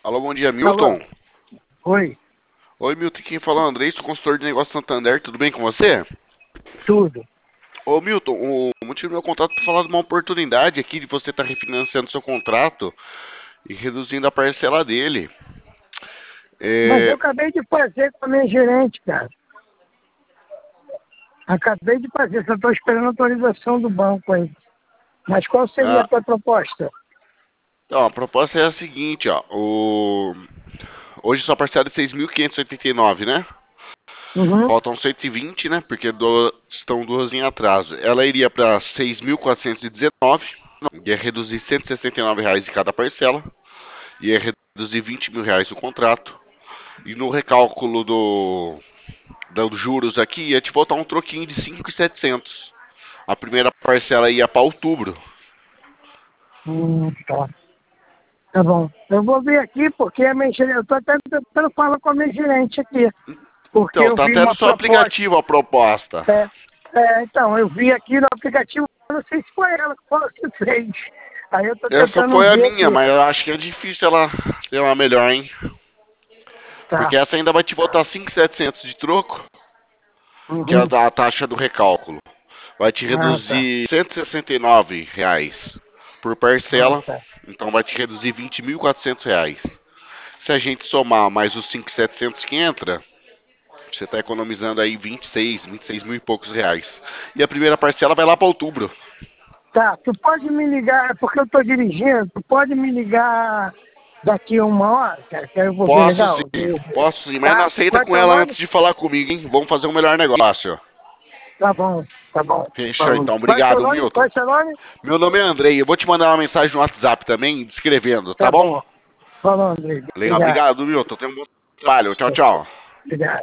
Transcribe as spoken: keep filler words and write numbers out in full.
Alô, bom dia, Alô? Milton. Oi, Oi, Milton, quem fala é o Andrei, sou consultor de negócio Santander, tudo bem com você? tudo. Ô, Milton, o motivo do meu contato é falar de uma oportunidade aqui de você estar refinanciando seu contrato e reduzindo a parcela dele. Mas eu É, acabei de fazer com a minha gerente, cara. Acabei de fazer, só estou esperando a autorização do banco aí. Mas qual seria a ah, tua proposta? então, a proposta é a seguinte, ó, o... hoje sua parcela é seis mil quinhentos e oitenta e nove, né? Uhum. Faltam cento e vinte, né? Porque do- estão duas em atraso. Ela iria para seis mil quatrocentos e dezenove, ia reduzir cento e sessenta e nove reais em cada parcela, ia reduzir vinte mil reais o contrato. E no recálculo do, dos juros aqui, ia te voltar um troquinho de cinco mil e setecentos. A primeira parcela ia para outubro. Hum, tá. Tá bom. Eu vou ver aqui porque a minha gerente, eu estou até tentando falar com a minha gerente aqui. Porque Então, eu tá vi até no uma seu proposta. aplicativo a proposta. É, é, então, eu vi aqui no aplicativo, eu não sei se foi ela que falou que fez. Aí eu estou Essa tentando foi a ver minha, aqui. mas eu acho que é difícil ela ter uma melhor, hein? Tá. Porque essa ainda vai te voltar cinco mil e setecentos de troco, que é Uhum. a taxa do recálculo. Vai te Ah, tá. reduzir cento e sessenta e nove reais por Ah, parcela, tá. então vai te reduzir vinte mil e quatrocentos reais. Se a gente somar mais os cinco mil e setecentos que entra, você está economizando aí vinte e seis, vinte e seis mil e poucos reais. E a primeira parcela vai lá para outubro. Tá, tu pode me ligar, é porque eu tô dirigindo, tu pode me ligar daqui a uma hora, cara, que aí eu vou ver Posso legal. sim, posso sim, mas não Tá? aceita Qual é com teu ela nome? antes de falar comigo, hein? Vamos fazer um melhor negócio. Tá bom, tá bom. Fechou Falou. então, Qual é teu obrigado, nome? Qual Milton. é teu nome? Meu nome é Andrei, eu vou te mandar uma mensagem no WhatsApp também, descrevendo, tá Tá bom? bom. Falou, André. Legal, Obrigado. obrigado, Milton. Tenha um bom trabalho. Tchau, tchau. Obrigado.